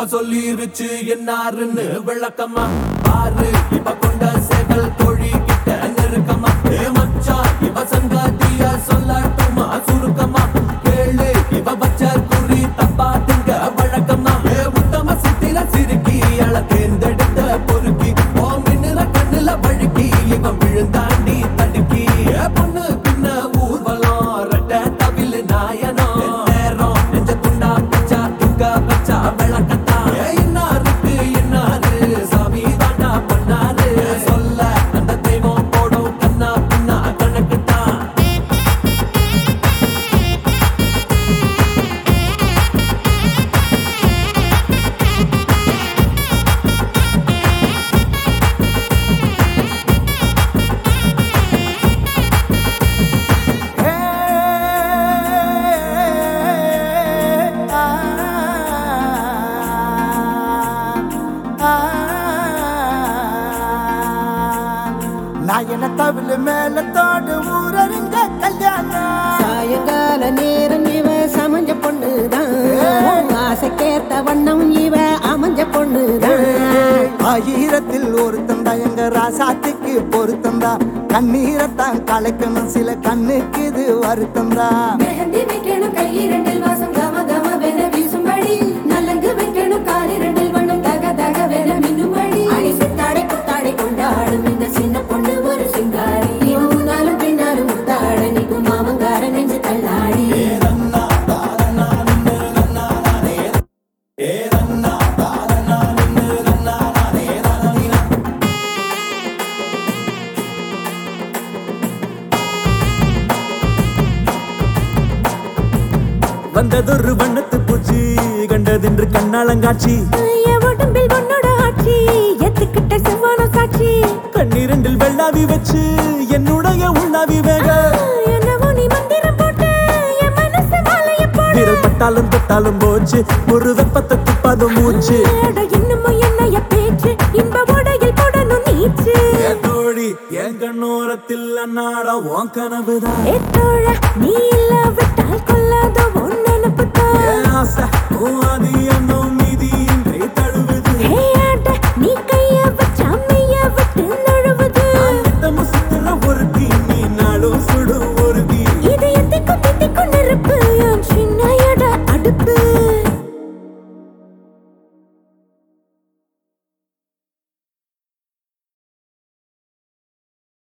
சொல்லிருச்சு என்னாருன்னு விளக்கமா பாரு இவ கொண்ட சேவல் கோழி கிட்ட நெருக்கமா மச்சா இவ சங்காத்திய சொல்லட்டுமா சுருக்கமா கேளு இவ பச்ச குறி தப்பா திங்க வழக்கமா உத்தம சித்திர சிறுக்கி அழ தேர்ந்தெடுத்த பொறுக்கி ஓ மின்னுல கண்ணுல வழுக்கி இவன் விழுந்தாண்டி தடுக்கி பொண்ணு பின்ன ஊர்வலம் ரெட்ட தவிழ் நாயனோ நேரம் நெஞ்ச துண்டா பச்சா துக்க பச்சா விளக்கத்தா இன்னாருக்கு இன்னாரு சாமி தாண்டா பண்ணாரு சொல்ல அந்த தெய்வம் போடும் கண்ணா பின்னா கணக்குத்தான் நாயன தவிழ் மேல தோடு ஊரறிஞ்ச கல்யாணம் சாயங்கால நேரம் இவ சமஞ்ச பொண்ணுதான் ஆசைக்கேத்த வண்ணம் இவ அமைஞ்ச பொண்ணுதான் ஆயிரத்தில் ஒருத்தந்தா எங்க ராசாத்துக்கு பொருத்தந்தா கண்ணீரத்தான் கலைக்கணும் சில கண்ணுக்கு இது வருத்தந்தா மெஹந்தி வைக்கணும் கையிரண்டில் வாசம் கம கம வென வீசும்படி நல்லங்கு வைக்கணும் காலிரண்டில் வண்ணம் தக தக வென மின்னும்படி அடி சுத்தாடை குத்தாடை கொண்டாடும் இந்த சின்ன பொண்ணு ஒரு சிங்காரி முன்னாலும் பின்னாலும் முத்தாட நீக்கும் மாமங்கார நெஞ்சு தள்ளாடி வந்ததொரு வண்ணத்து பூச்சி கண்டதென்று கண்ணாளங்காட்சி உடம்பில் உன்னோட ஆட்சி எத்துக்கிட்ட செவ்வான சாட்சி கண்ணீரண்டில் வெள்ளாவி வச்சு என்னுடைய உள்ளாவி வேக என்னவோ நீ மந்திரம் போட்டு என் மனசு மாலைய போடு விரல் பட்டாலும் தொட்டாலும் போச்சு ஒரு வெப்பத்தை துப்பாத மூச்சு இன்னமும் என்னைய பேச்சு இன்ப உடையில் போடணும் நீச்சு தோழி என் கண்ணோரத்தில் அன்னாட உன் கனவுதான் ஏத்தோழ நீ இல்ல விட்டால் கொல்லாத உன் நினப்புதான் ஆசை உன் அது என்னும்